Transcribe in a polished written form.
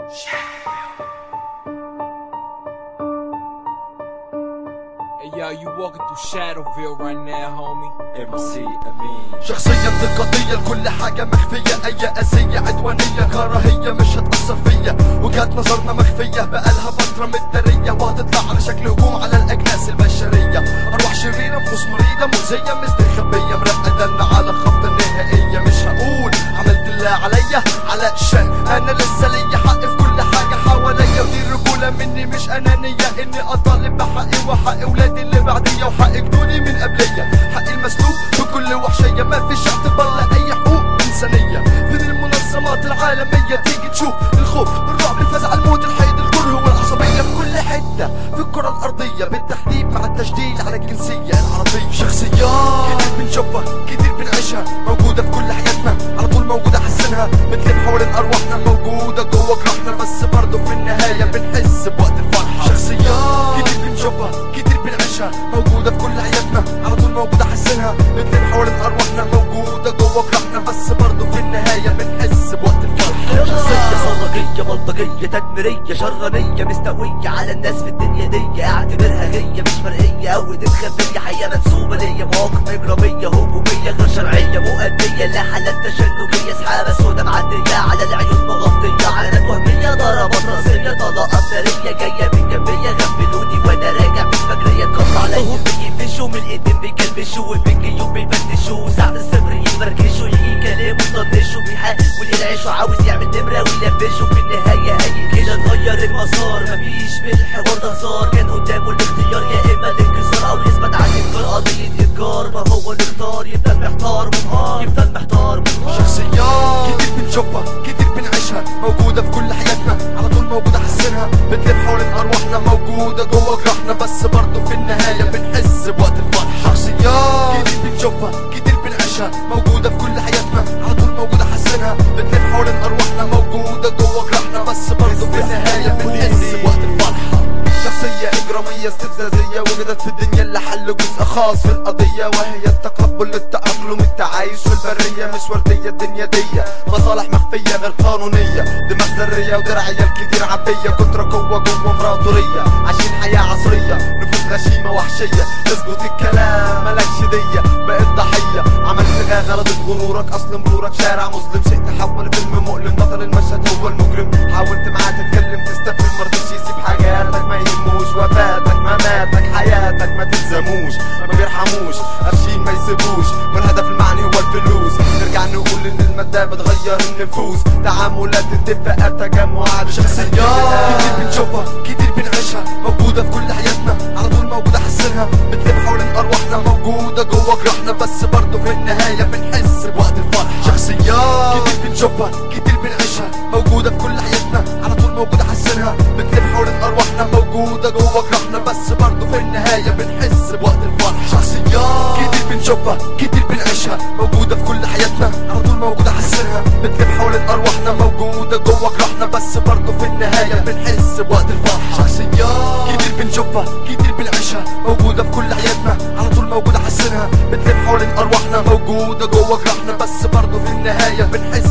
Hey yo, you walking through Shadowville right now, homie. MC أمين. شخصية انتقادية لكل حاجة مخفية، أي أذية عدوانية كراهية مش هتأثر فيا. وجهات نظرنا مخفية بقالها فترة متدارية، وهتطلع على شكل هجوم على الأجناس البشرية. أرواح شريرة نفوس مريضة مؤذية مستخبية مرقدنا على خط النهائية. مش هقول عملت اللي عليا علشان أنا لسه ليا حق في كل حاجة حواليا، ودي الرجولة مني مش أنانية، إني أطالب بحقي وحق ولادي اللي بعديا وحق جدودي من قبليا. حقي المسلوب بكل وحشية، ما فيش اعتبار لأي حقوق إنسانية. من المنظمات العالمية تيجي تشوف الخوف الرعب الفزع الموت الحيد الكره والعصبية في كل حتة في الكرة الأرضية، بالتحديد مع التشديد على الجنسية العربية. شخصيات كتير بنشوفها كتير بنعيشها، موجودة في كل حياتنا على طول موجودة حسنها، بتلف حوالين أرواحنا موجودة جوه جراحنا، بس برضه في النهاية بنحس بوقت الفرحة. شخصيات كتير بنشوفها كتير بنعيشها، موجودة في كل حياتنا على طول موجودة حسنها، بتلف حوالين أرواحنا موجودة جوه جراحنا، بس برضه في النهاية بنحس بوقت الفرحة. شخصية صدقية بلطجية تدميرية شرانية مستوية على الناس في الدنيا دي، اعتبرها هي مش مرئية او مخبية، حقيقة منسوبة ليا، مواقف إجرامية هجومية غير شرعية مؤدية لحالات تشنجية، سحابة سودا معدية على العيون مغطية، عينات وهمية ضربات راسية طلقات نارية جاية من جنبية، غفلوني وانا راجع مش فاكرية اتقطع عليا، بيقفشوا من الايدين بيكلبشوا وفي الجيوب بيفتشوا، ساعة الصفر يفركشوا يجي كلامه يطنشوا، بيحاول ينعشوا عاوز يعمل نمرة ويلبشوا، في النهاية هي كده نغير المسار، مفيش في الحوار ده هزار، كان قدامه الاختيار يا اما الانكسار او يثبت على انكار قضية انكار، ما هو نختار يفضل محتار منهار، يفضل محتار منهار. شخصيات كتير بنشوفها كتير بنعيشها، موجودة في كل حياتنا على طول موجودة حسنها، بتلف حوالين أرواحنا موجودة جوه جراحنا، بس برضه في النهاية بنحس بوقت الفرحة. شخصيات كتير بنشوفها كتير بنعيشها، موجودة في كل حياتنا على طول موجودة حسنها، بتلف حوالين أرواحنا موجودة جوه جراحنا، بس برضه في النهاية بنحس بوقت الفرحة. شخصية إجرامية استفزازية وجدت في الدنيا اللي حل جزء خاص في القضية، وهي التقبل للتأقلم التعايش في البرية، مش وردية الدنيا دي مصالح مخفية غير قانونية، دماغ ذرية ودرعية الكتير عبية، كترة قوة جوه امبراطورية، عايشين حياة عصرية نفوس غشيمة وحشية، اظبط الكلام ملكش دية، بقيت ضحية عملت غلطت غرورك، اصل مرورك شارع مظلم، شيء تحول فيلم مؤلم، بطل المشهد هو المجرم، حاولت معاه تتكلم تستفهم مرضيش يسيب حاجاتك ما يهموش، وفاتك مماتك حياتك ما تلزموش، ما بيرحموش قرشين ما يسيبوش، والهدف المعني هو الفلوس، نرجع نقول ان المادة بتغير النفوس، تعاملات اتفاقات تجمعات. شخصيات كتير بنشوفها كتير بنعيشها، موجودة في كل حياتنا على طول موجودة حسنها، بتلف حوالين أرواحنا موجودة جوه جراحنا، بس برضه في النهاية بنحس بوقت الفرحة. شخصيات كتير بنشوفها كتير بنعيشها، موجودة في كل حياتنا على طول موجودة حسنها، بتلف حوالين أرواحنا موجودة جوه جراحنا، بس برضه في النهاية بنحس بوقت الفرحة. شخصيات كتير بنشوفها كتير بنعيشها، موجودة في كل حياتنا على طول موجودة حسنها، بتلف حوالين أرواحنا موجودة جوه جراحنا، بس برضه في النهاية بنحس بوقت الفرحة. شخصيات كتير بنشوفها كتير بنعيشها، موجودة في كل حياتنا على طول موجودة حسنها، بتلف حوالين أرواحنا موجودة جوه جراحنا، بس برضه في النهاية بنحس